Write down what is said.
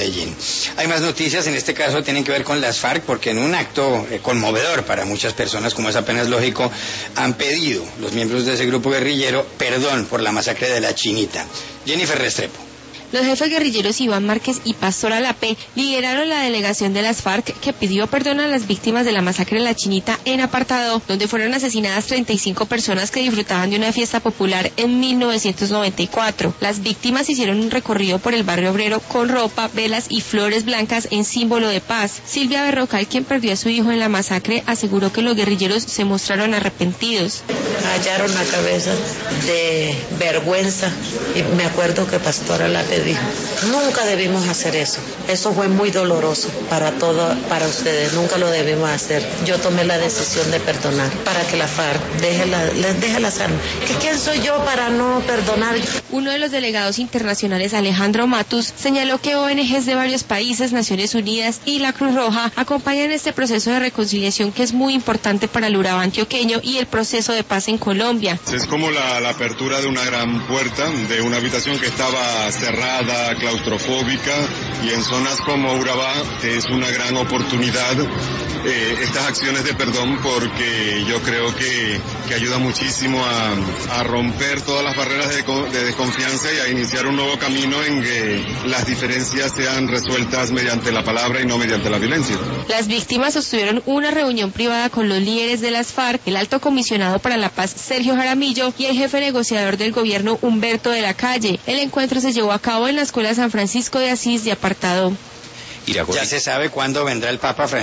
Medellín. Hay más noticias, en este caso tienen que ver con las FARC, porque en un acto conmovedor para muchas personas, como es apenas lógico, han pedido los miembros de ese grupo guerrillero perdón por la masacre de la Chinita. Jennifer Restrepo. Los jefes guerrilleros Iván Márquez y Pastor Alapé lideraron la delegación de las FARC que pidió perdón a las víctimas de la masacre de la Chinita en Apartadó, donde fueron asesinadas 35 personas que disfrutaban de una fiesta popular en 1994. Las víctimas hicieron un recorrido por el barrio obrero con ropa, velas y flores blancas en símbolo de paz. Silvia Berrocal, quien perdió a su hijo en la masacre, aseguró que los guerrilleros se mostraron arrepentidos. Hallaron la cabeza de vergüenza y me acuerdo que Pastor Alapé dijo, nunca debimos hacer eso. Eso fue muy doloroso para ustedes, nunca lo debimos hacer. Yo tomé la decisión de perdonar para que la FARC deje la sana. ¿Quién soy yo para no perdonar? Uno de los delegados internacionales, Alejandro Matus, señaló que ONGs de varios países, Naciones Unidas y la Cruz Roja acompañan este proceso de reconciliación que es muy importante para el Urabá antioqueño y el proceso de paz en Colombia. Es como la apertura de una gran puerta, de una habitación que estaba cerrada, claustrofóbica, y en zonas como Urabá es una gran oportunidad estas acciones de perdón, porque yo creo que ayuda muchísimo a romper todas las barreras de desconfianza y a iniciar un nuevo camino en que las diferencias sean resueltas mediante la palabra y no mediante la violencia. Las víctimas sostuvieron una reunión privada con los líderes de las FARC, el alto comisionado para la paz Sergio Jaramillo y el jefe negociador del gobierno Humberto de la Calle. El encuentro se llevó a cabo en la Escuela San Francisco de Asís de Apartado. Ya se sabe cuándo vendrá el Papa Francisco.